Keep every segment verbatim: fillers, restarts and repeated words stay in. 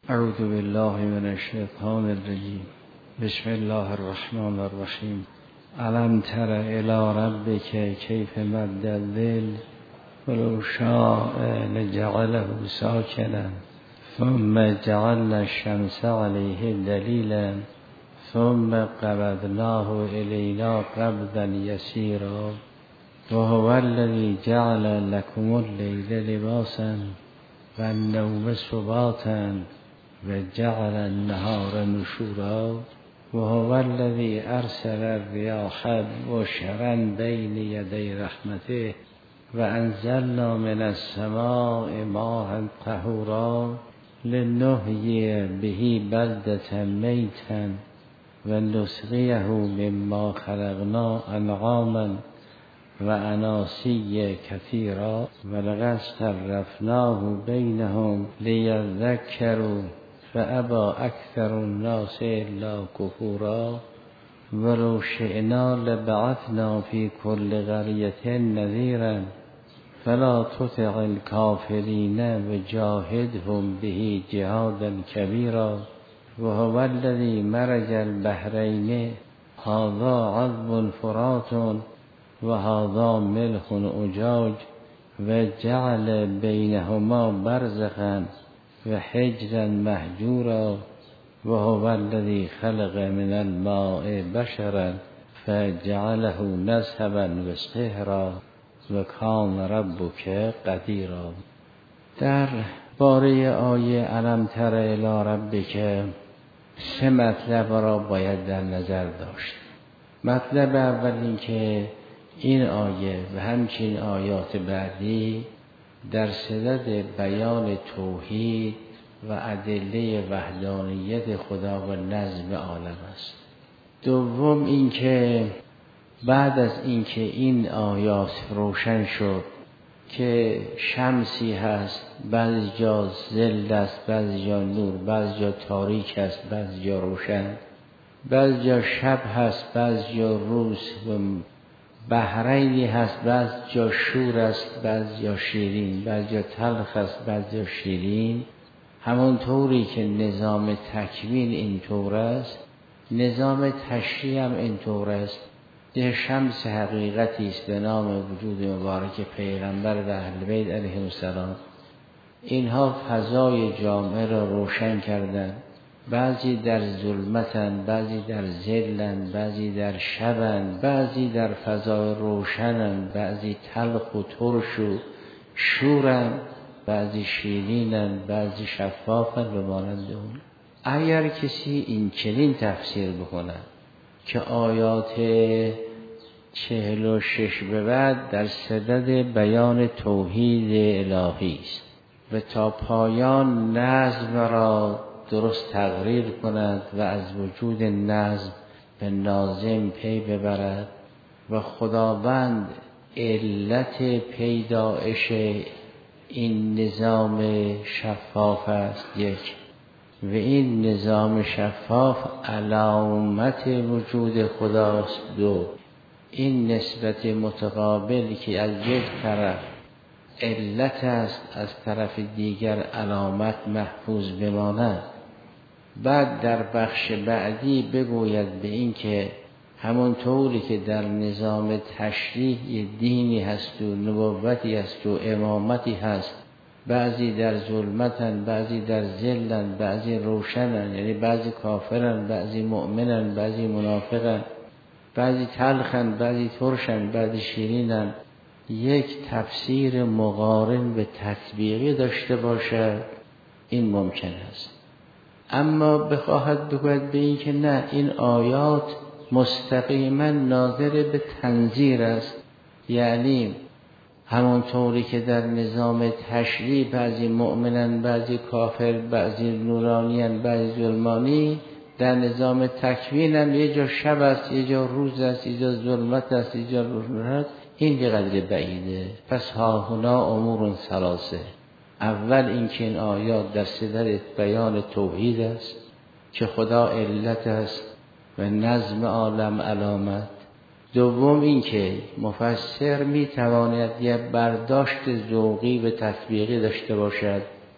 اعوذ بالله من الشیطان الرجیم. بسم الله الرحمن الرحیم. الم تر الی ربک کیف مد الظل ولو شاء لجعله ساکنا ثم جعلنا الشمس علیه دلیلا ثم قبضناه الینا قبضا یسیرا وهو الذی جعل لكم الليل لباسا والنوم سباتا وجعل النهار نشورا وهو الذی ارسل الرياح بشرا بین یدی رحمته وانزلنا من السماء ماء طهورا لنحیی به بلدة میتا ونسقیه مما خلقنا انعاما واناسیا کثیرا ولقد صرفناه بینهم لیذکروا فابى اکثر الناس الا کفورا ولو شئنا لبعثنا فی کل قریة نذیرا فلا تطع الکافرین وجاهدهم به جهادا کبیرا وهو الذی مرج البحرین هذا عذب فرات وهذا ملح أجاج وجعل بينهما برزخا وحجرا مهجورا وهو الذي خلق من الماء بشرا فجعله نسبا وسحرا وكان ربك قديرا. در باره آیه الم تر الی ربک سه مطلب را باید در نظر داشت. مطلب اول این که این آیه و همچنین آیات بعدی در صدد بیان توحید و ادله وحدانیت خدا و نظم عالم است. دوم اینکه بعد از اینکه این آیات روشن شد که شمسی هست، بعضی جا ظل است، بعضی جا نور، بعضی جا تاریک است، بعضی جا روشن، بعضی جا شب هست، بعضی جا روز، و بحرینی هست، بعض جا شور است، بعض جا شیرین، بعض جا تلخ است، بعض جا شیرین. همون طوری که نظام تکوین اینطور است، نظام تشریع هم اینطور است. یه شمس حقیقتی است به نام وجود مبارک پیغمبر و اهل بیت علیهم السلام. اینها فضای جامعه را روشن کردند. بعضی در ظلمتن، بعضی در ظلن، بعضی در شبن، بعضی در فضای روشنن، بعضی تلخ و ترش و شورن، بعضی شیرینن، بعضی شفافن و مانند اون. اگر کسی این چنین تفسیر بکنه که آیات چهل و شش به بعد در صدد بیان توحید الهی است و تا پایان نظم را درست تقریر کند و از وجود نظم به ناظم پی ببرد و خداوند علت پیدایش این نظام شفاف است یک، و این نظام شفاف علامت وجود خداست دو، این نسبت متقابل که از یک طرف علت است از طرف دیگر علامت محفوظ بماند. بعد در بخش بعدی بگوید به این که همون طوری که در نظام تشریع دینی هست و نبوتی هست و امامتی هست، بعضی در ظلمتن، بعضی در ظلن، بعضی روشنن، یعنی بعضی کافرن، بعضی مؤمنن، بعضی منافقن، بعضی تلخن، بعضی ترشن، بعضی شیرینن، یک تفسیر مقارن به تطبیقی داشته باشد، این ممکن است. اما بخواهد بگوید به این که نه، این آیات مستقیما ناظر به تنظیر است، یعنی همونطوری که در نظام تشریع بعضی مؤمنن، بعضی کافر، بعضی نورانیان، بعضی ظلمانی، در نظام تکوین هم یه جا شب است، یه جا روز است، یه جا ظلمت است، یه جا روشن است. این یه قدر بعیده. پس ها هنا امور ثلاثه. اول اینکه این آیات در صدد بیان توحید است که خدا علت است و نظم عالم علامت. دوم اینکه مفسر میتواند یه برداشت ذوقی و تطبیقی داشته باشد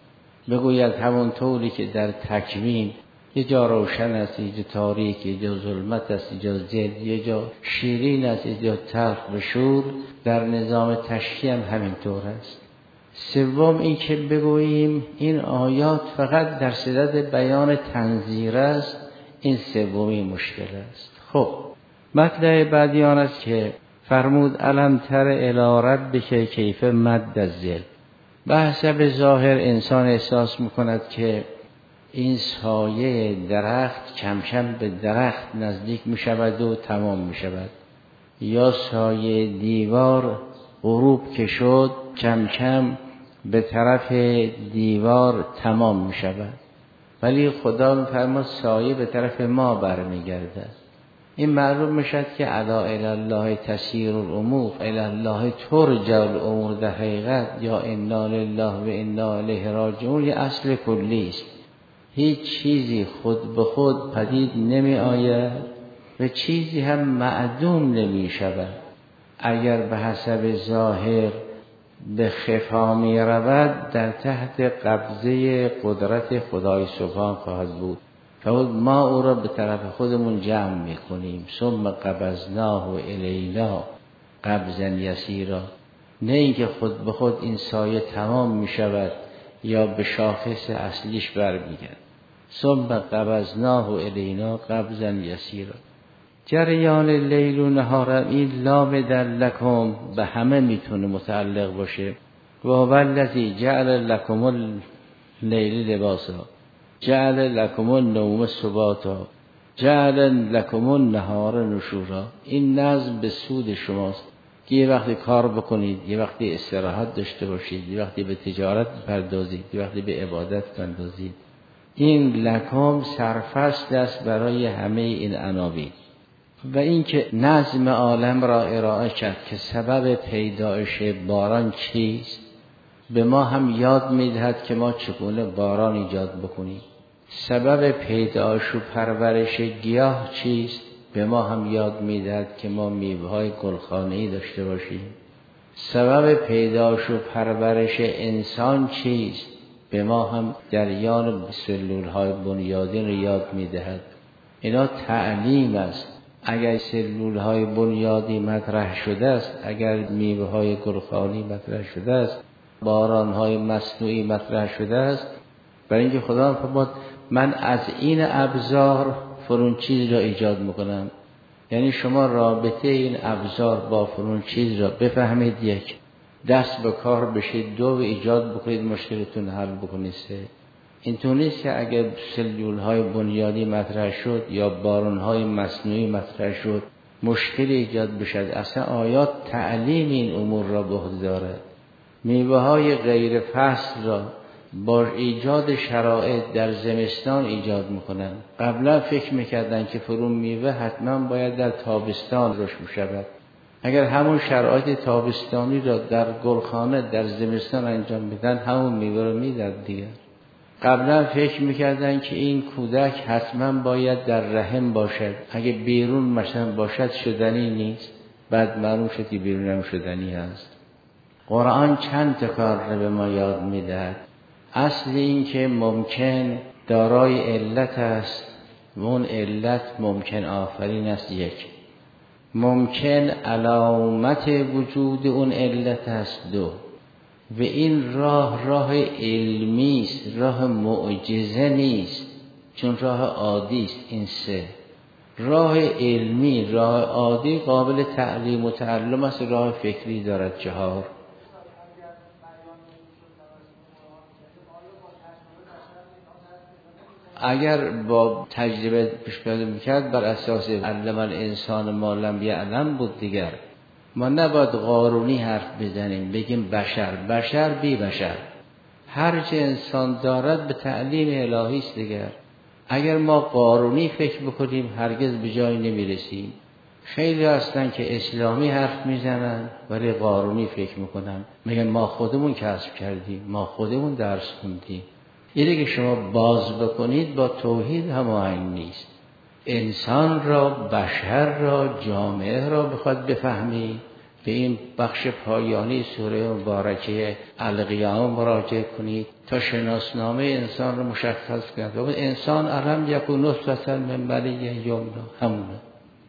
بگوید همون طوری که در تکوین یه جا روشن است، یه جا تاریک، یه جا ظلمت است، یه جا زل، یه جا شیرین است، یه جا تلخ و شور، در نظام تشریع هم همینطور است. سوم این که بگوییم این آیات فقط در صدد بیان تنظیر است، این سومی مشکل است. خب مطلب بعدی آن است که فرمود الم تر الی ربک کیف مد الظل. به حسب ظاهر انسان احساس میکند که این سایه درخت کم کم به درخت نزدیک می شود و تمام می شود، یا سایه دیوار غروب که شد کم کم به طرف دیوار تمام می شود، ولی خدا می فرماید سایه به طرف ما برمی گردد. این معلوم می شد که الا الی الله تسیر الامور، الی الله ترجع الامور در حقیقت، یا انا لله و انا الیه راجعون یه اصل کلی است. هیچ چیزی خود به خود پدید نمی آید و چیزی هم معدوم نمی شود. اگر به حسب ظاهر به خفا می رود در تحت قبضه قدرت خدای سبحان خواهد بود. فقط ما او را به طرف خودمون جمع می کنیم. ثم قبضناه الینا قبضا یسیرا. نه اینکه خود به خود این سایه تمام می شود یا به شاخص اصلیش برمیگرد. ثم قبضناه الینا قبضا یسیرا. جریان لیل و نهار، این لام در لکم به همه میتونه متعلق باشه. و والذی جعل لکم اللیل لباسا جعل لکم النوم سباتا جعل لکم النهار نشورا. این نظم به سود شماست که یه وقتی کار بکنید، یه وقتی استراحت داشته باشید، یه وقتی به تجارت پردازید، یه وقتی به عبادت پردازید. این لکم سرفصل است برای همه این عناوین. و اینکه نظم عالم را ارائه کرد که سبب پیدایش باران چیست، به ما هم یاد میدهد که ما چگونه باران ایجاد بکنیم. سبب پیدایش و پرورش گیاه چیست، به ما هم یاد میدهد که ما میوه‌های گلخانه‌ای داشته باشیم. سبب پیدایش و پرورش انسان چیست، به ما هم جریان سلول‌های بنیادین رو یاد میدهد. اینا تعلیم است. اگر سلول‌های بنیادی مطرح شده است، اگر میوه‌های گلخانه‌ای مطرح شده است، باران‌های مصنوعی مطرح شده است، برای اینکه خدا فرمود من از این ابزار فرون چیز را ایجاد میکنم. یعنی شما رابطه این ابزار با فرون چیز را بفهمید، یک، دست به کار بشید، دو، ایجاد بکنید، مشکلتون حل بکنید، سه. اینطور نیست که اگر سلول‌های بنیادی مطرح شد یا باران‌های مصنوعی مطرح شد مشکلی ایجاد بشد. اصلا آیات تعلیم این امور را به عهده دارد. میوه‌های غیر فصل را با ایجاد شرایط در زمستان ایجاد میکنن. قبلا فکر میکردن که فرون میوه حتما باید در تابستان رشد میشود. اگر همون شرایط تابستانی را در گلخانه در زمستان انجام میدن، همون میوه رو میداد دیگه. قبلا فکر میکردن که این کودک حتما باید در رحم باشد، اگه بیرون مثلا باشد شدنی نیست. بعد معلوم شد که بیرون هم شدنی هست. قرآن چند تا کار رو به ما یاد میدهد. اصل این که ممکن دارای علت است و اون علت ممکن آفرین است. یک، ممکن علامت وجود اون علت است. دو، و این راه راه علمی است، راه معجزه نیست، چون راه عادی است. این سه، راه علمی، راه عادی قابل تعلیم و تعلم است، راه فکری دارد. چهار، اگر با تجربه پیش پیاده میکرد بر اساس علم الانسان ما لم یعلم بود دیگر. ما نباید قارونی حرف بزنیم بگیم بشر بشر بی بشر. هر چه انسان دارد به تعلیم الهی است دیگر. اگر ما قارونی فکر بکنیم هرگز به جای نمیرسیم. خیلی هستن که اسلامی حرف میزنن ولی قارونی فکر میکنن، میگن ما خودمون کسب کردیم، ما خودمون درس خوندیم. اینه که شما باز بکنید با توحید هماهنگ نیست. انسان را، بشر را، جامعه را بخواد بفهمید، به این بخش پایانی سوره مبارکه القیامه مراجعه کنید تا شناسنامه انسان رو مشخص کنید. انسان علم یکون نطفة من منی یمنی، همونه.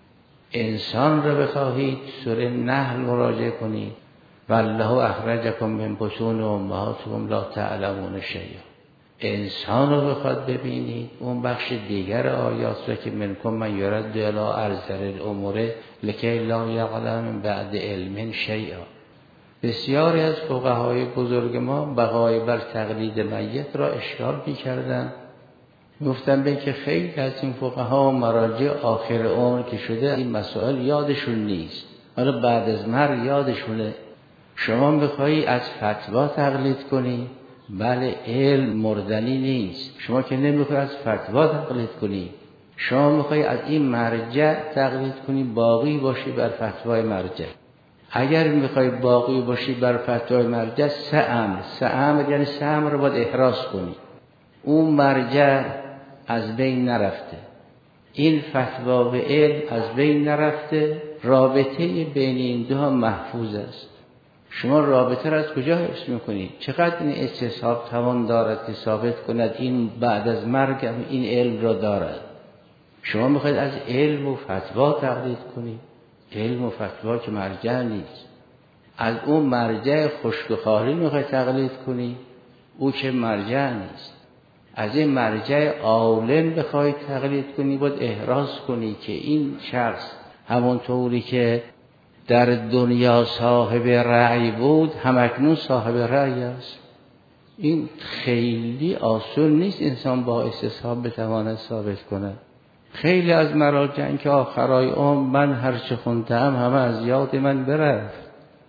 انسان رو بخواهید سوره نحل مراجعه کنید والله اخرجکم من بطون امهاتکم لا تعلمون شیئا. انسان رو بخواد ببینید اون بخش دیگر آیات رو که منکم من یرد الی ارذل الامور لکی لا یعلم بعد علم شیئا. بسیاری از فقهای بزرگ ما بقای بر تقلید میت را اشکال می‌کردند، گفتن به که خیلی از این فقها و مراجع آخر عمر که شده این مسائل یادشون نیست، حالا بعد از مرگ یادشونه. شما بخوایی از فتوا تقلید کنی، بله علم مردنی نیست، شما که نمیخوای از فتوا تقلید کنی، شما میخوای از این مرجع تقلید کنی باقی باشی بر فتوای مرجع. اگر میخوای باقی باشی بر فتوای مرجع سه امر، سه امر یعنی سه امر رو باید احراز کنی. اون مرجع از بین نرفته، این فتوا و علم از بین نرفته، رابطه بین این دو هم محفوظ است. شما رابطه را از کجا حفظ میکنید؟ چقدر این استصحاب توان دارد که ثابت کند این بعد از مرگ هم این علم را دارد؟ شما میخواید از علم و فتوا تقلید کنید، علم و فتوا که مرجع نیست. از اون مرجع خشک و خالی میخواید تقلید کنید، او که مرجع نیست. از این مرجع عالم بخواید تقلید کنی باید احراز کنی که این شخص همونطوری که در دنیا صاحب رأی بود همکنون صاحب رأی است. این خیلی آسون نیست انسان با استصحاب بتواند ثابت کنه. خیلی از مراجع که آخرای عمر من هرچه خوندم همه از یاد من برفت.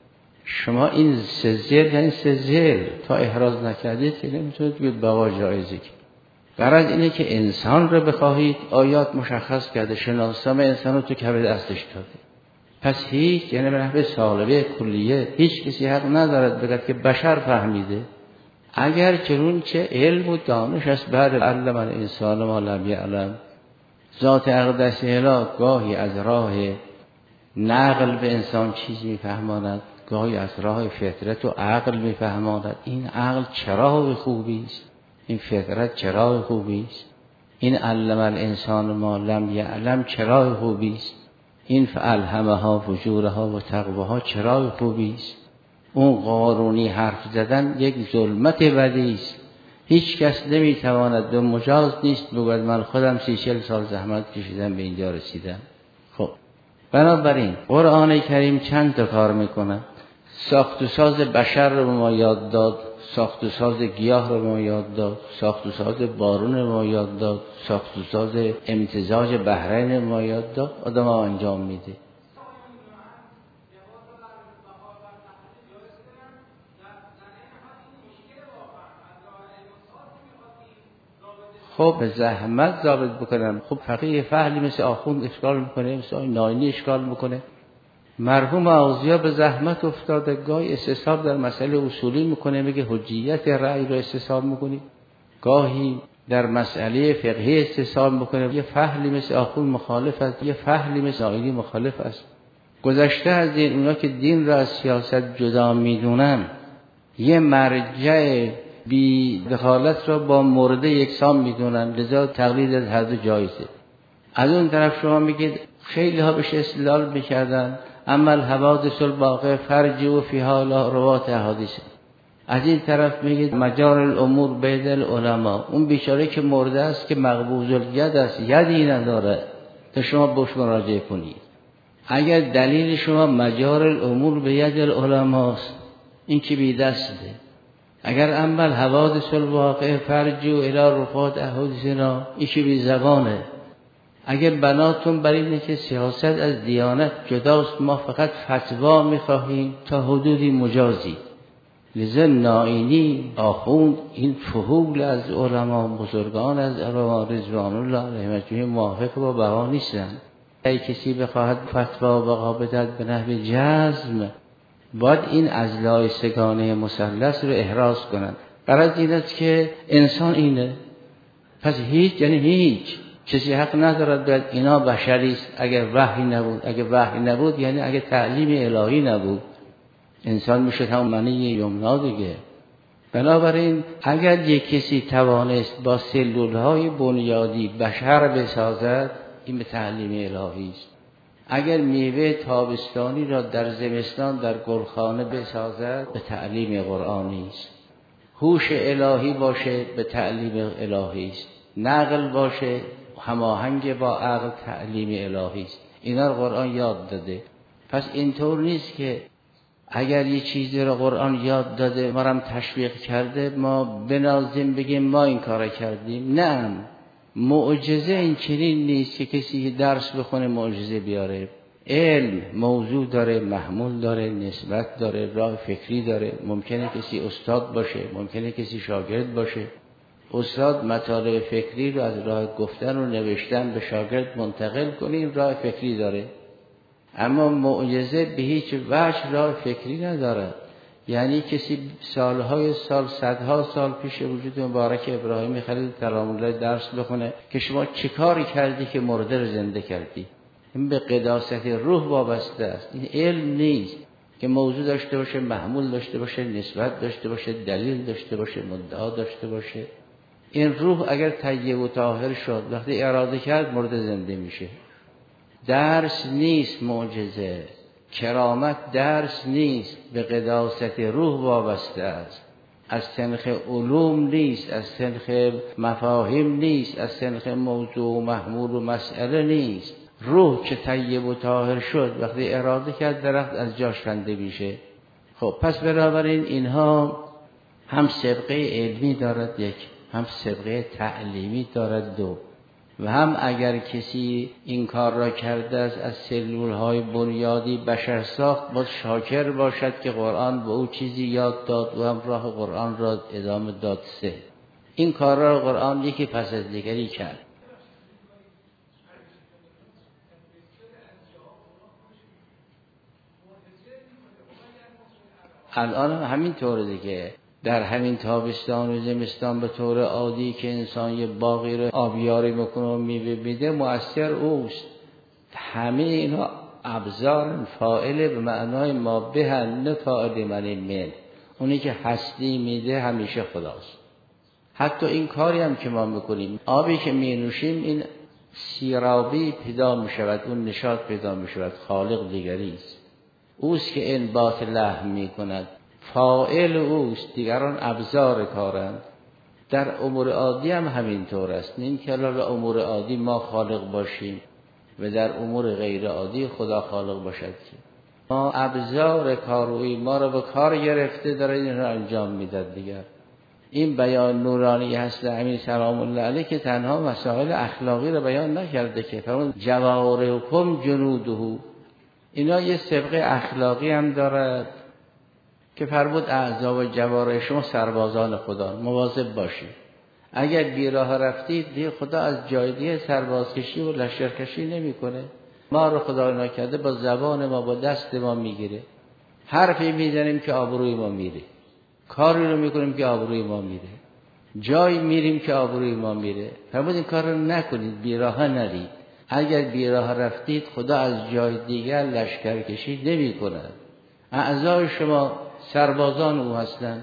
شما این سزل یعنی سزل تا احراز نکردید که نمیتونید بید بقا جایزی که غرض اینه که انسان رو بخواهید آیات مشخص کرده، شناسنامه انسان رو تو کبد دستش داده. پس هیچ یعنی به نحو سالبه کلیه هیچ کسی حق ندارد بگه که بشر فهمیده، اگر چنون چه علم و دانش است بعد علم الانسان ما لم یعلم. ذات اقدس الهی گاهی از راه نقل به انسان چیز میفهماند، گاهی از راه فطرت و عقل میفهماند. این عقل چراغ خوبی است، این فطرت چراغ خوبی است، این علم الانسان ما لم یعلم چراغ خوبی است، این فالهمها فجورها و تقواها چراغ خوبی است. اون قارونی حرف زدن یک ظلمت بدی است. هیچ کس نمیتواند به مجاز نیست بگوید من خودم سی چل سال زحمت کشیدم به اینجا رسیدم. خب بنابراین قرآن کریم چند تا کار میکنه. ساخت و ساز بشر رو ما یاد داد، ساخت و ساز گیاه رو ما یاد داد، ساخت و ساز بارون رو ما یاد داد، ساخت و ساز امتزاج بحرین رو ما یاد داد. آدم ها انجام میده. خب به زحمت ضابط بکنم. خب فقیه فهلی مثل آخوند اشکال میکنه، مثل آی ناینی اشکال میکنه. مرحوم آغازی ها به زحمت افتاده، گاهی استصحاب در مسئله اصولی میکنه، میگه حجیت رأی رو استصحاب میکنی، گاهی در مسئله فقهی استصحاب میکنه. یه فهلی مثل آخوند مخالف است، یه فهلی مثل ناینی مخالف است. گذشته از این اونا که دین را از سیاست جدا میدونن، یه مرجع بی دخالت را با مرده یکسان میدونن، لذا تقلید از هر دو جایزه. از اون طرف شما میگید خیلی ها بهش استدلال میکردن اما الحوادث الواقع فرج و فیها روات احادیث. از این طرف میگید مجار الامور بین العلماء، اون بیچاره که مرده است که مقبوض الید است، یدی نداره تا شما بهش مراجعه کنید. اگر دلیل شما مجار الامور به ید العلماء است، این که بی دسته. اگر اما الحوادث الواقع فرج و الی رفات احادیثنا، این که بی زبانه. اگر بناتون بر اینه که سیاست از دیانت جداست، ما فقط فتوا میخواهیم تا حدودی مجازی. لذا ناینی آخوند این فهول از علما بزرگان از علما رضوان الله علیهم اجمعین موافق با بقا نیستن. اگه کسی بخواهد فتوا بقا بدهد به نحو جزم، باید این اضلاع سگانه مثلث رو احراز کنند. غرض این است که انسان اینه، پس هیچ یعنی هیچ کسی حق ندارد باید اینا بشری است. اگر وحی نبود، اگر وحی نبود یعنی اگر تعلیم الهی نبود، انسان میشد همون معنی یمنا دیگه. بنابراین اگر یک کسی توانست با سلولهای بنیادی بشر بسازد، این به تعلیم الهی است. اگر میوه تابستانی را در زمستان در گلخانه بسازد، به تعلیم قرآنی است. هوش الهی باشه، به تعلیم الهی است. نقل باشه هماهنگ با عقل، تعلیم الهی است. اینا رو قرآن یاد داده. پس اینطور نیست که اگر یه چیزی رو قرآن یاد داده ما هم تشویق کرده ما بنازیم بگیم ما این کار کردیم. نه، معجزه این چنین نیست که کسی درس بخونه معجزه بیاره. علم موضوع داره، محمول داره، نسبت داره، راه فکری داره. ممکنه کسی استاد باشه، ممکنه کسی شاگرد باشه. استاد مطالب فکری رو از راه گفتن و نوشتن به شاگرد منتقل کنه، این راه فکری داره. اما معجزه به هیچ وجه راه فکری نداره. یعنی کسی سالهای سال، صدها سال پیش وجود مبارک ابراهیم خلیل سلام الله درس بخونه که شما چه کاری کردی که مرده رو زنده کردی. این به قداست روح وابسته است. این علم نیست که موضوع داشته باشه، محمول داشته باشه، نسبت داشته باشه، دلیل داشته باشه، مدعا داشته باشه. این روح اگر طیب و طاهر شد وقتی اراده کرد مرده زنده میشه. درس نیست معجزه، کرامت درس نیست، به قداست روح وابسته است. از سنخ علوم نیست، از سنخ مفاهیم نیست، از سنخ موضوع و محمول و مسئله نیست. روح که طیب و طاهر شد وقتی اراده کرد درخت از جاش کنده میشه. خب پس بنابراین اینها هم سابقه علمی دارد یک، هم سابقه تعلیمی دارد دو، و هم اگر کسی این کار را کرده است از سلولهای بنیادی بشر ساخت باید شاکر باشد که قرآن به او چیزی یاد داد و هم راه قرآن را ادامه داد. سه این کار را قرآن یکی پس از دیگری کرد. الان همین طوره دیگه. در همین تابستان و زمستان به طور عادی که انسان یه باغی رو آبیاری میکنه و میوه میده، مؤثر اوست. همه اینا ابزار فاعل به معنای ما به نه فاعل معنی من. اونی که هستی میده همیشه خداست. حتی این کاری هم که ما میکنیم، آبی که مینوشیم، این سیرابی پیدا میشود، اون نشاط پیدا میشود، خالق دیگری است. اوست که انبات لحم میکند، فاعل اوست، دیگران ابزار کارند. در امور عادی هم همینطور است. این که در امور عادی ما خالق باشیم و در امور غیر عادی خدا خالق باشد. ما ابزار کاروی ما رو به کار گرفته داره این رو انجام میداد دیگر. این بیان نورانی هست امیر سلام الله علیه که تنها مسائل اخلاقی رو بیان نکرده که فرمود جوارحکم جنوده. اینا یه سابقه اخلاقی هم دارد که فرمود اعضا و جوارح شما سربازان خدا، مواظب باشید. اگر بی راه رفتید دیگه خدا از جای دیگه سربازکشی و لشکرکشی نمیکنه. ما رو خدا نکرده با زبان ما با دست ما میگیره. حرفی میزنیم که آبروی ما میره، کاری رو میکنیم که آبروی ما میره، جایی میریم که آبروی ما میره. فرمود این کار رو نکنید، بی راه نرید. اگر بی راه رفتید خدا از جای دیگر لشکرکشی نمیکنه. اعضای شما سربازان او هستند.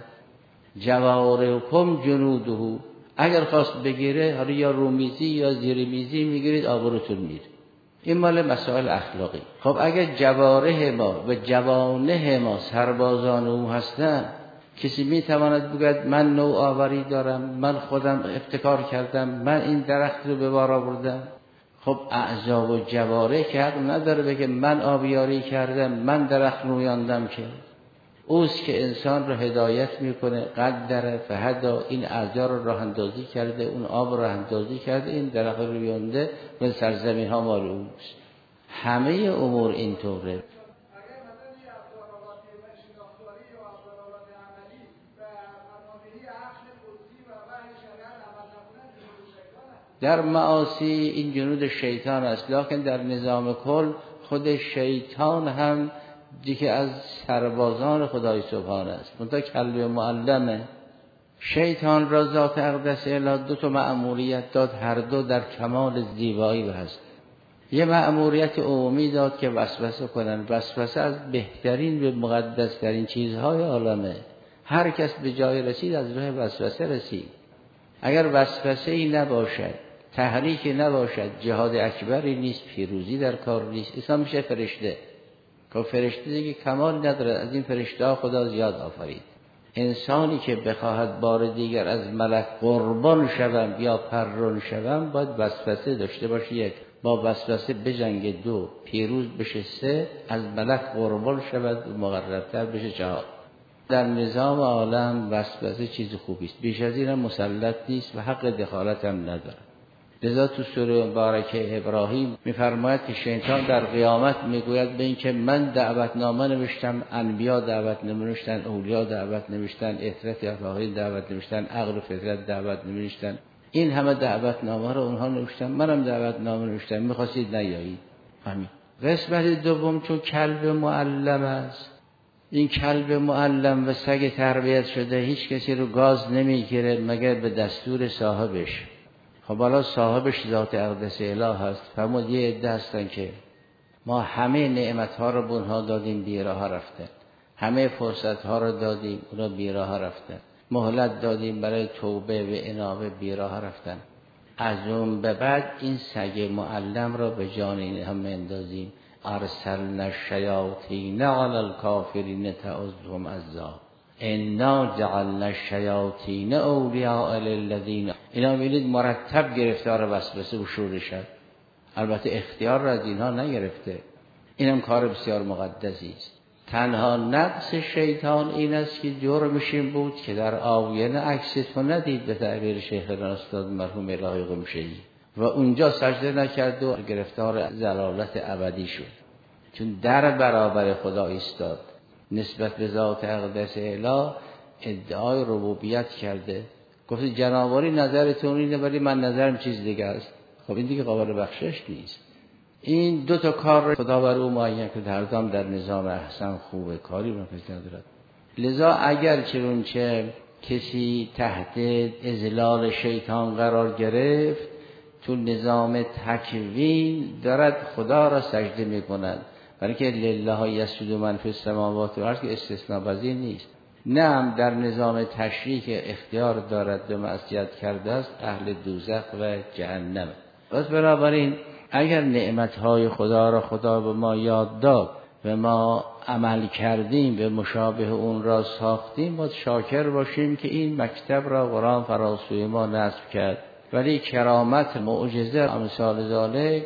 جوارحکم جنوده. اگر خواست بگیره، حالا یا رومیزی یا زیر میزی میگیرید، آبروتون میره. این مال مسائل اخلاقی. خب اگر جوارح ما و جوانح ما سربازان او هستند، کسی میتواند بگوید من نوآوری دارم، من خودم ابتکار کردم، من این درخت رو به بار آوردم. خب اعضا و جوارح که حق نداره بگه من آبیاری کردم، من درخت رویاندم. که اوست که انسان رو هدایت میکنه. قدر فهدا، این اعضا رو راه اندازی کرده، اون آب راه اندازی کرده، این درخت رویانده و سرزمین ها مال اوست. همه امور اینطوره. در معاصی این جنود شیطان است، لکن در نظام کل خود شیطان هم دیگه از سربازان خدای سبحانه است. منتها کلب معلمه. شیطان را ذات اقدس الهی دو تا مأموریت داد، هر دو در کمال زیبایی هست. یه مأموریت عمومی داد که وسوسه کنن. وسوسه از بهترین و مقدسترین چیزهای عالمه. هر کس به جای رسید از راه وسوسه رسید. اگر وسوسه ای نباشد، تحریکی نباشد، جهاد اکبری نیست، پیروزی در کار نیست. انسان میشه فرشته. که فرشته دیگه کمال نداره. از این فرشته ها خدا زیاد آفرید. انسانی که بخواهد بار دیگر از ملک قربان شوم یا پران شوم باید وسوسه داشته باشه. یک، با وسوسه بجنگ. دو، پیروز بشه. سه، از ملک قربان شود و مقربتر بشه. چهار، در نظام عالم وسوسه چیز خوبی است. بیش از این هم مسلط نیست و حق دخالت هم نداره. لذا تو سوره مبارکه ابراهیم میفرماید که شیطان در قیامت میگوید به این که من دعوتنامه نوشتم، انبیا دعوت نوشتن، اولیا دعوت نوشتن، اطرت الهی دعوت نوشتن، عقل و فطرت دعوت نوشتن، این همه دعوتنامه رو اونها نوشتن، منم دعوتنامه نوشتم، میخواستید نیایید. همین. قسمت دوم چون کلب معلم است، این کلب معلم و سگ تربیت شده هیچ کسی رو گاز نمیگیره مگر به دستور صاحبش. خب حالا صاحبش ذات اقدس الهی هست. فرمود یه عده هستن که ما همه نعمت‌ها رو به اونها دادیم، بی‌راه رفتن. همه فرصت‌ها رو دادیم، اونا بی‌راه رفتن. مهلت دادیم برای توبه و انابه، بی‌راه رفتن. از اون به بعد این سگ معلم را به جان اینها اندازیم. ارسلنا الشیاطین علی الکافرین تعظهم عزا انا جعلنا الشیاطین اولیاء للذین. اینا می‌بینید مرتب گرفتار وسوسه و شورشن. البته اختیار را از اینها نگرفته. اینم کار بسیار مقدسی است. تنها نقص شیطان این است که جرمش این بود که در آینه عکسش ندید، به تعبیر شیخ استاد مرحوم الهی قمشه‌ای، و اونجا سجده نکرد و گرفتار ضلالت ابدی شد. چون در برابر خدا ایستاد، نسبت به ذات اقدس الهی ادعای ربوبیت کرده. گفت جنابواری نظرتون اینه ولی من نظرم چیز دیگه است. خب این دیگه قابل بخشش نیست. این دو تا کار خدا بر او معین کرد، هر دام در نظام احسن خوبه، کاری رو کسی ندارد. لذا اگر چنانچه کسی تحت اذلال شیطان قرار گرفت، تو نظام تکوین دارد خدا را سجده میکند، برای که لله یسجد من فی السماوات و الارض که استثناء پذیر نیست. نه هم در نظام تشریع که اختیار دارد به معصیت کرده است، اهل دوزخ و جهنم. پس بنابراین اگر نعمتهای خدا را خدا به ما یاد داد و ما عمل کردیم و مشابه اون را ساختیم، باید شاکر باشیم که این مکتب را قرآن فراسوی ما نصب کرد. ولی کرامت، معجزه، امثال ذالک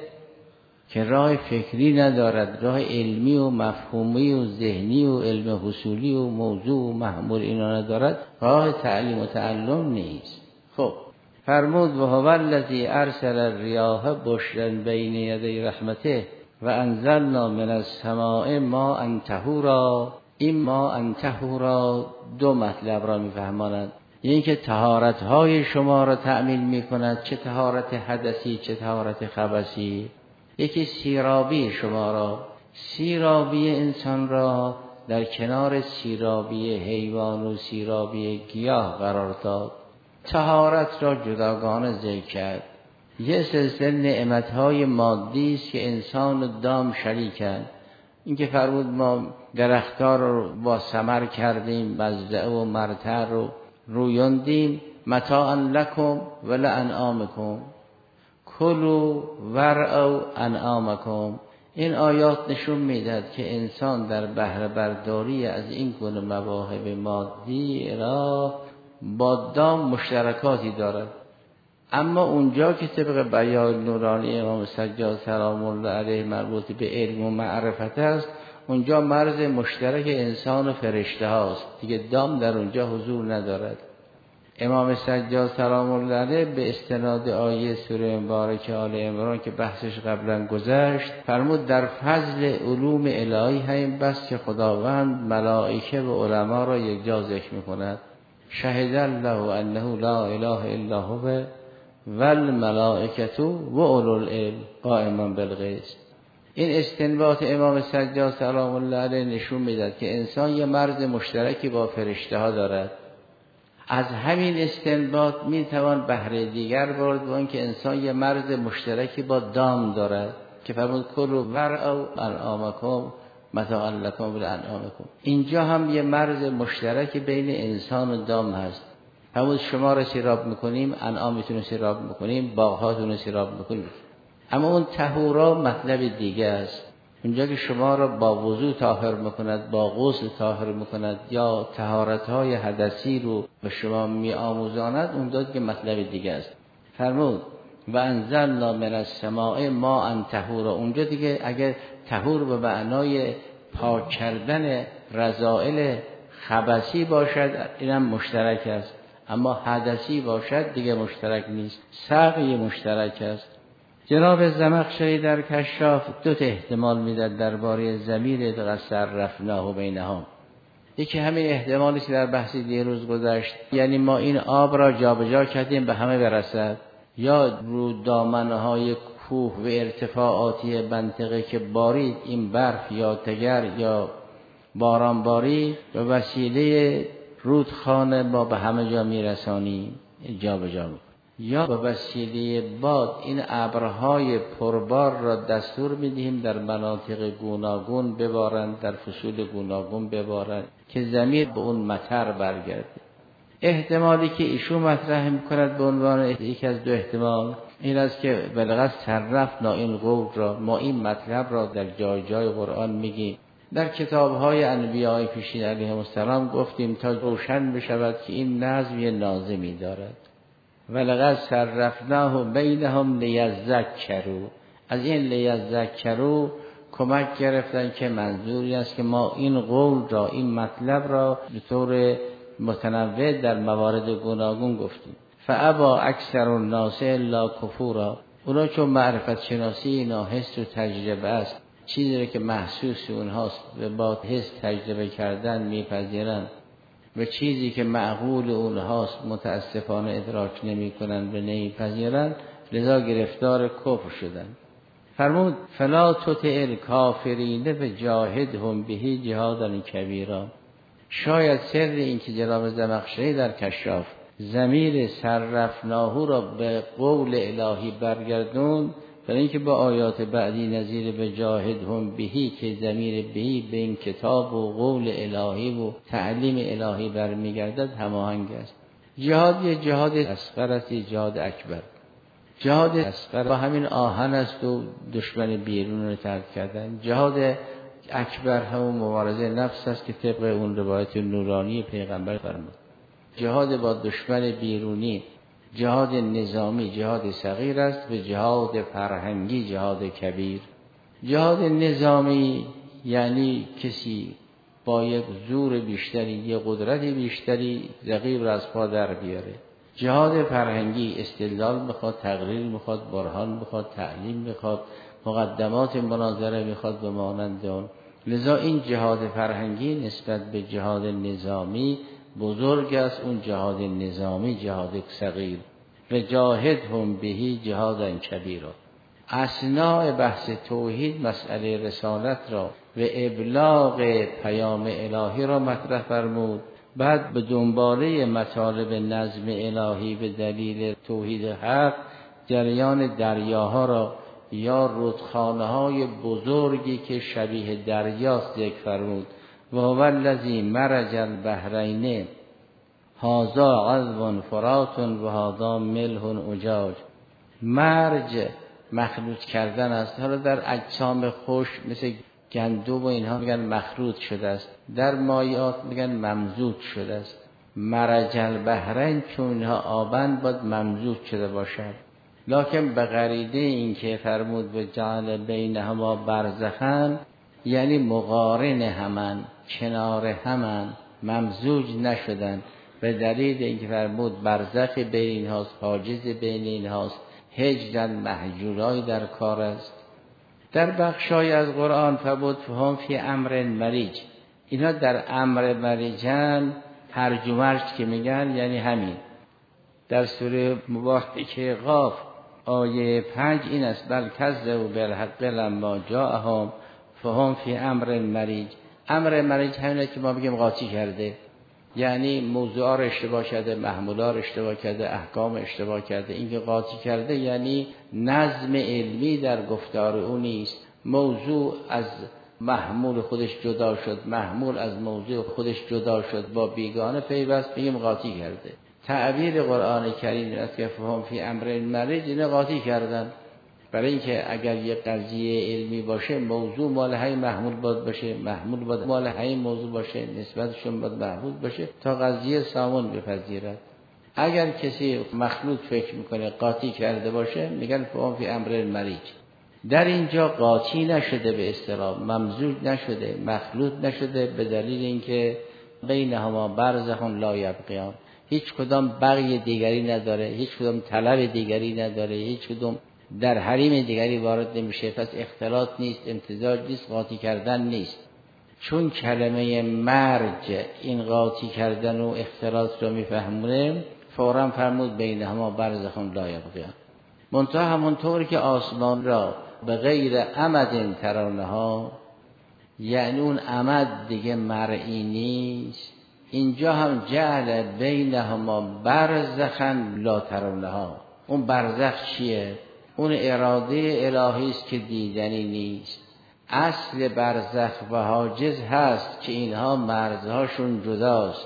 که راه فکری ندارد، راه علمی و مفهومی و ذهنی و علم حصولی و موضوع و محمول اینا ندارد، راه تعلیم و تعلم نیست. خب فرمود و هو الذی ارسل الریاح بشرا بین یدی رحمته و انزلنا من السماء ماء طهورا. این ماء طهورا دو مطلب را میفهماند. این که طهارت های شما را تأمین میکند، چه طهارت حدثی چه طهارت خبثی. یکی سیرابی شما را، سیرابی انسان را در کنار سیرابی حیوان و سیرابی گیاه قرار داد. طهارت را جداگانه ذکر کرد. یه سلسله نعمتهای مادی است که انسان و دام شریکند. این که فرمود ما درختار رو با ثمر کردیم، مزرعه و مرتع رو رویاندیم، متاعا لکم و لانعامکم کلوا ورعوا انعامکم. این آیات نشون میدهد که انسان در بهره برداری از این گونه مواهب مادی را با دام مشترکاتی دارد. اما اونجا که طبق بیان نورانی امام سجاد سلام الله علیه مربوط به علم و معرفت است، اونجا مرز مشترک انسان و فرشته هاست دیگه، دام در اونجا حضور ندارد. امام سجاد سلام الله علیه به استناد آیه سوره مبارکه آل عمران که بحثش قبلا گذشت فرمود در فضل علوم الهی همین بس که خداوند ملائکه و علما را یکجا ذکر می‌کند. شهد الله انه لا اله الا هو والملائکه و اولو العلم قائما بالقسط. این استنباط امام سجاد سلام الله علیه نشون میداد که انسان یه مرز مشترکی با فرشته ها دارد. از همین استنباط میتوان بهره دیگر برد و اینکه انسان یه مرز مشترکی با دام دارد که فرمود کلوا ورعوا انعامکم متاعا لکم و لانعامکم. اینجا هم یه مرز مشترک بین انسان و دام هست. همون شما رو سیراب میکنیم، انعامتون رو سیراب میکنیم، باغهاتون رو سیراب میکنیم. اما اون طهورا مطلب دیگه است. اونجا که شما را با وضو طاهر میکند، با غسل طاهر میکند یا طهارت‌های حدثی رو به شما میآموزاند، اون داد که مطلب دیگه است. فرمود و انزلنا من السماء ماء طهورا. اونجا دیگه اگر طهور به معنای پاک کردن رذائل خبثی باشد اینم مشترک است، اما حدثی باشد دیگه مشترک نیست، سقی مشترک است. جناب زمخشری در کشاف دو تا احتمال میداد درباره ضمیر صرفناه بینهم. یکی همین احتمالی که در بحث دیروز گذشت، یعنی ما این آب را جابجا کردیم به همه برسد، یا رو دامنهای کوه و ارتفاعاتی منطقه که بارید این برف یا تگر یا باران باری به وسیله رودخانه ما به همه جا میرسانیم جابجا میکنیم، یا به وسیله باد این ابرهای پربار را دستور میدهیم در مناطق گوناگون ببارند، در فصول گوناگون ببارند که ضمیر به اون مطر برگرده. احتمالی که ایشون مطرح میکند به عنوان یک از دو احتمال این است که بلغت صرفنا این قول را، ما این مطلب را در جای جای قرآن میگیم. در کتاب‌های انبیاء پیشین علیهم السلام گفتیم تا روشن بشود که این نظم یه ناظمی دارد. ولقد صرفناه بینهم لیذکروا. از این لیذکروا کمک گرفتن که منظوری است که ما این قول را، این مطلب را به طور متنوع در موارد گوناگون گفتیم. فابا اکثر الناس الا کفورا. اونا چون معرفت شناسی اینا حس و تجربه است، چیزی که محسوس اونهاست و با حس تجربه کردن میپذیرن و چیزی که معقول اونهاست متاسفانه ادراک نمی کنن و نمیپذیرن، لذا گرفتار کفر شدن. فرمود فلا تطع الکافرین وجاهدهم به جهادا کبیرا. شاید سر این که جناب زمخشری در کشاف ضمیر صرفناه را به قول الهی برگردون، برای اینکه با آیات بعدی نظیر به جاهدهم بهی که ضمیر بهی به این کتاب و قول الهی و تعلیم الهی برمیگردد هماهنگ است. جهاد یه جهاد اصغر است، یه جهاد اکبر. جهاد اصغر با همین آهن است و دشمن بیرون رو ترک کردن. جهاد اکبر همون مبارزه نفس است که طبق اون روایت نورانی پیغمبر فرمود. جهاد با دشمن بیرونی جهاد نظامی جهاد صغیر است و جهاد فرهنگی جهاد کبیر. جهاد نظامی یعنی کسی با یک زور بیشتری، یک قدرت بیشتری رقیب را از پا در بیاره. جهاد فرهنگی استدلال میخواد، تقریر میخواد، برهان میخواد، تعلیم میخواد، مقدمات مناظره میخواد به مانند اون. لذا این جهاد فرهنگی نسبت به جهاد نظامی بزرگ است. اون جهاد نظامی جهاد صغیر و جاهدهم بهی جهادا کبیرا. اثناء بحث توحید مسئله رسالت را و ابلاغ پیام الهی را مطرح فرمود. بعد به دنباله مطالب نظم الهی به دلیل توحید حق جریان دریاها را یا رودخانه های بزرگی که شبیه دریاست ذکر فرمود. و هو الذی مرج البحرین هذا عذب فرات و هذا ملح اجاج. مرج مخلوط کردن است. حالا در اجسام خوش مثل گندم و اینها میگن مخلوط شده است، در مایعات میگن ممزوج شده است. مرج البحرین چون اینها آبند باید ممزوج شده باشد، لکن به غریده این که فرمود و جعل بینهما برزخن یعنی مقارن همن، کنار همن، ممزوج نشدن. به دلیل اینکه فرمود برزخ بین اینهاست، حاجز بین اینهاست، هجرن محجورای در کار است. در بخشای از قرآن فرمود فهم فی امر مریج. اینا در امر مریجن، ترجمهش که میگن یعنی همین. در سوره مبارکه قاف آیه پنج این است بل کذبوا بالحق لما جاءهم فهم فی امر مریج. امر مریج همینه که ما بگیم قاطی کرده. یعنی موضوع رو اشتباه کرده، محمولا رو اشتباه کرده، احکام اشتباه کرده. این که قاطی کرده یعنی نظم علمی در گفتار او نیست. موضوع از محمول خودش جدا شد، محمول از موضوع خودش جدا شد، با بیگانه پیوست، میگیم قاطی کرده. تعبیر قرآن کریم است که فهم فی امر مریض، اینه قاطی کردن. برای اینکه اگر یک قضیه علمی باشه، موضوع مال های محمول باید باشه، محمول باید مال های موضوع باشه، نسبتشون باید محمول باشه تا قضیه سامون بپذیرد. اگر کسی مخلوط فکر میکنه قاطی کرده باشه، میگن فهم فی امر مریض. در اینجا قاطی نشده، به اصطلاح ممزوج نشده، مخلوط نشده، به دلیل اینکه بینهما برزخ لا یبغیان، هیچ کدام بغی دیگری نداره، هیچ کدام طلب دیگری نداره، هیچ کدام در حریم دیگری وارد نمیشه. پس اختلاط نیست، امتزاج نیست، قاطی کردن نیست. چون کلمه مرج این قاطی کردن و اختلاط رو میفهمونه، فوراً فرمود بینهما برزخ لا یبغیان. منتها همونطور که آسمان را به غیر عمد ترونها، یعنی اون عمد دیگه مرئی نیست، اینجا هم جعل بینهما برزخن لا ترونها. اون برزخ چیه؟ اون اراده الهی است که دیدنی نیست. اصل برزخ و حاجز هست که اینها مرزهاشون جداست،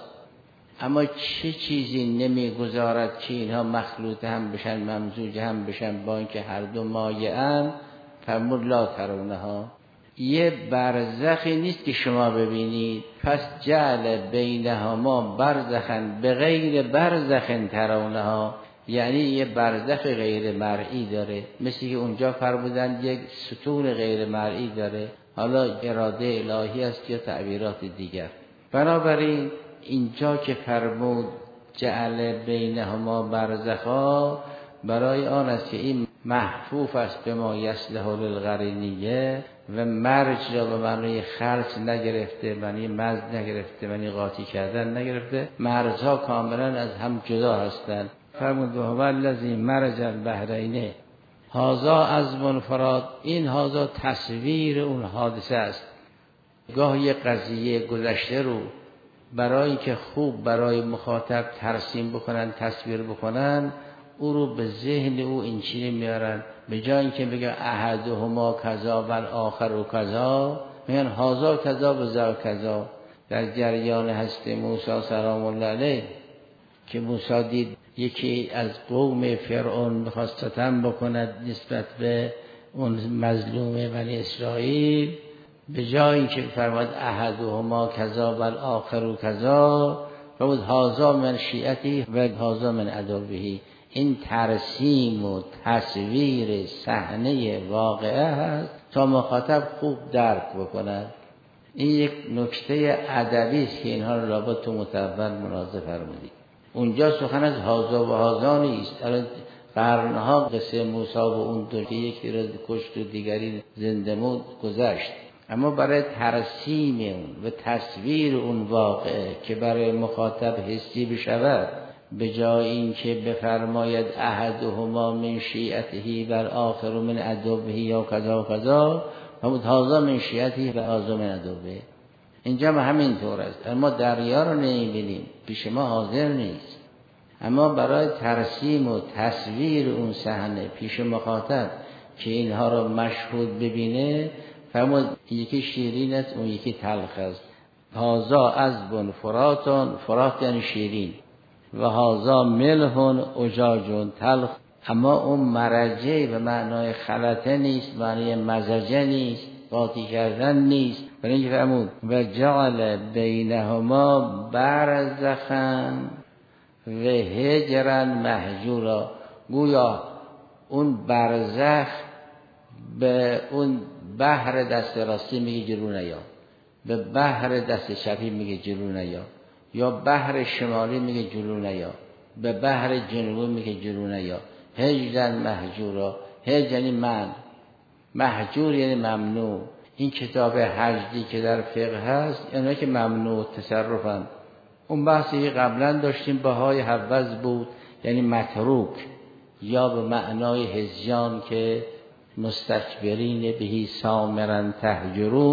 اما چه چیزی نمیگذارد که اینها مخلوط هم بشن، ممزوج هم بشن، با اینکه هر دو مایع‌اند؟ فرمود لا ترونها. یه برزخی نیست که شما ببینید، پس جعل بینهما برزخن به غیر برزخن ترونها، یعنی یه برزخ غیر مرئی داره، مثل که اونجا فرمودن یک ستون غیر مرئی داره. حالا اراده الهی است یا تعبیرات دیگر. بنابراین اینجا که فرمود جعل بینهما برزخا، برای آن است که این محفوف است به ما یصلح للقرینیه و مرج را به معنی خلط نگرفته، معنی مزد نگرفته، معنی قاطی کردن نگرفته. مرزها کاملا از هم جدا هستند. فرمود و هو الذی مرج البحرین هذا عذب فرات. این هذا تصویر اون حادثه است. گاه یک قضیه گذشته رو برای که خوب برای مخاطب ترسیم بکنن، تصویر بکنن، او رو به ذهن او اینچینی میارن. به جای اینکه بگن احدهما کذا و آخر و کذا، میگن هذا کذا و ذا کذا. در جریان هست موسی سلام الله علیه که موسی دید یکی از قوم فرعون میخواست ستم بکند نسبت به اون مظلوم بنی اسرائیل، به جای اینکه فرمود احدهما کذا و آخر و کذا، فرمود هذا من شیعتی و هذا من عدوه. این ترسیم و تصویر صحنه واقعه هست تا مخاطب خوب درک بکند. این یک نکته ادبی است که اینها رو لابد تو متول ملاحظه فرمودید. اونجا سخن از هازا و هازا نیست. الان قرنها قصه موسی و اون دو که یکی را کشت و دیگری زنده موند گذشت، اما برای ترسیم اون و تصویر اون واقعه که برای مخاطب حسی بشود، به جای اینکه بفرماید احدهما من شیعته و آخر من عدوه یا کذا و کذا، فرمود هذا من شیعته و هذا من عدوه. اینجا هم همین طور است. اما دریا رو نمیبینیم، پیش ما حاضر نیست، اما برای ترسیم و تصویر اون صحنه پیش مخاطب که اینها رو مشهود ببینه، فرمود یکی شیرین است اون یکی تلخ است. هذا عذب فرات، فرات یعنی شیرین، و هذا ملح اجاج تلخ. اما اون مرجه به معنای خلطه نیست، معنی مزجه نیست، قاطی کردن نیست. برای اینکه فرمود و جعل بینهما برزخا و هجرا محجورا، گویا اون برزخ به اون بحر دست راستی میگه جلو نیا، به بحر دست چپی میگه جلو نیا، یا بحر شمالی میگه جلو نیا، به بحر جنوبی میگه جلو نیا. هجرا محجورا، هج یعنی من، محجور یعنی ممنوع. این کتاب حجدی که در فقه هست، یعنی که ممنوع تصرفن. اون بحثی قبلا داشتیم بهای حوض بود، یعنی متروک، یا به معنای هزیان که مستکبرین بهی سامرن تهجرون،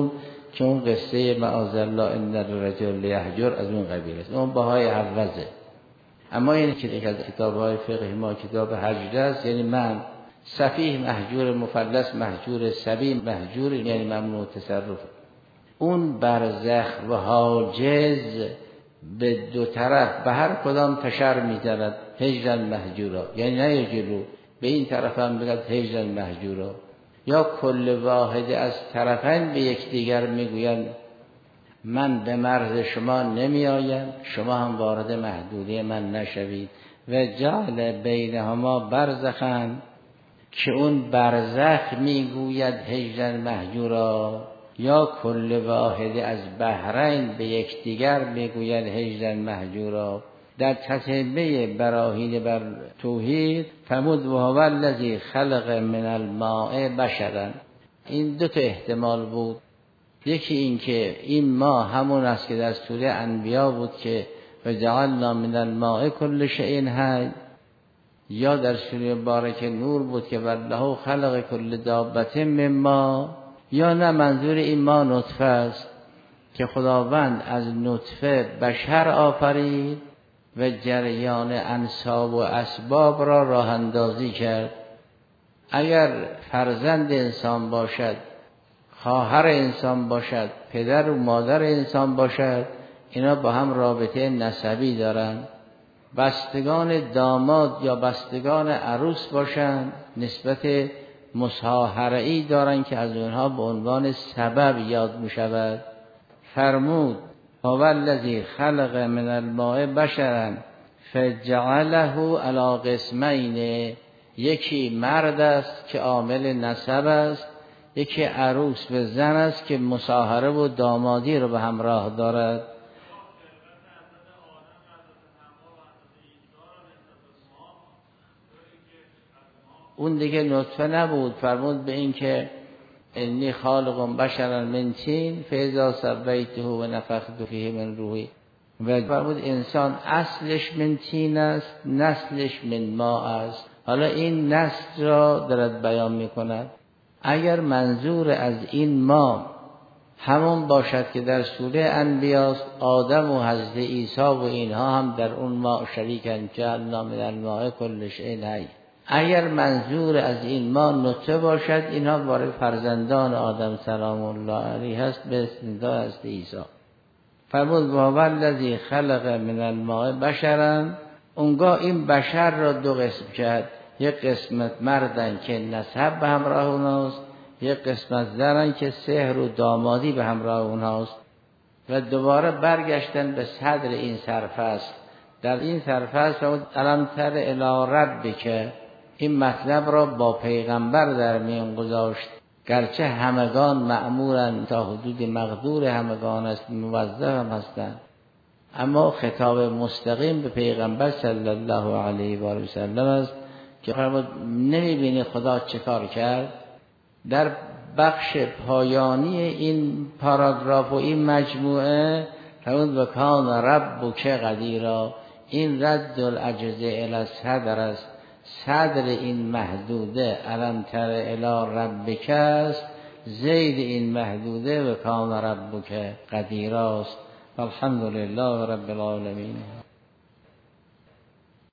که اون قصه معاذالله ان الرجل یهجر از اون قبیل است، اون بهای حوزه. اما این که یک از کتاب‌های فقه ما کتاب هجر است، یعنی من سفیه محجور، مفلس محجور، سبی محجور، یعنی ممنوع تصرف. اون برزخ و حاجز به دو طرف به هر کدام تشر می‌زند هجرا محجورا، یعنی نه یجلو به این طرف هم بگد هجرا محجورا، یا کل واحد از طرفین به یکدیگر میگویند من به مرز شما نمی آیم، شما هم وارد محدوده من نشوید. و جعل بینهما برزخا، که اون برزخ میگوید هجرا محجورا، یا کل واحد از بحرین به یکدیگر میگوید هجرا محجورا. در تتمه براهین بر توحید فرمود و هو الذی خلق من الماء بشرا. این دو تا احتمال بود، یکی این که این ما همون است که در سوره انبیا بود که و جعلنا من الماء کل شیء حی، یا در سوره بارکه نور بود که والله خلق کل دابة من ما، یا نه منظور این ما نطفه است که خداوند از نطفه بشر آفرید و جریان انساب و اسباب را راه اندازی کرد. اگر فرزند انسان باشد، خواهر انسان باشد، پدر و مادر انسان باشد، اینا با هم رابطه نسبی دارند. بستگان داماد یا بستگان عروس باشند، نسبت مصاهره‌ای دارند که از اونها به عنوان سبب یاد می شود. فرمود هو الذی خلق من الماء بشرا فجعله علی قسمین، یکی مرد است که عامل نسب است، یکی عروس به زن است که مصاهره و دامادی رو به همراه دارد. اون دیگه نطفه نبود. فرمود به این که انی خالق بشرا من طین فاذا سویته و نفخت فیه من روحی، و فرمود انسان اصلش من طین است، نسلش من ماء است. حالا این نسل را دارد بیان می کند. اگر منظور از این ما همون باشد که در سوره انبیاست، آدم و حضرت عیسی و اینها هم در اون ما شریکن، جعلنا من الماء کل شیء حی. اگر منظور از این ما نطفه باشد، اینها باره فرزندان آدم سلام الله علیه هست به استناد حضرت عیسی. فرمود و هو الذی خلق من الماء بشرا، اونگاه این بشر را دو قسم کرد، یک قسمت مردن که نسب به همراه اوناست، یک قسمت زنن که سحر و دامادی به همراه اوناست. و دوباره برگشتن به صدر این سرفصل. در این سرفصل فرمود الم تر الی ربک، این مطلب را با پیغمبر در میان گذاشت، گرچه همگان مأمورن تا حدود مقدور همگان است، موظف هم هستند، اما خطاب مستقیم به پیغمبر صلی الله علیه و آله و سلم است که فرمود نمیبینی خدا چه کار کرد؟ در بخش پایانی این پاراگراف و این مجموعه فرمود و کان ربک قدیرا. این رد العجز الی الصدر است. صدر این محدوده الم تر الی ربک است، زید این محدوده و کان ربک قدیراست. الحمدلله رب العالمین.